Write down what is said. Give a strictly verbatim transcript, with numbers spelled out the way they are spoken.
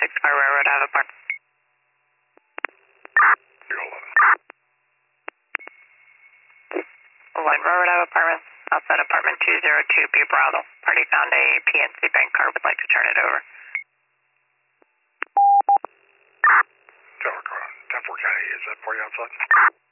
six five Railroad Ave apartment. Line Railroad Ave apartments, outside apartment two zero two B Bravo. Party found a P N C bank card, would like to turn it over. Tower car, ten four County, is that party outside?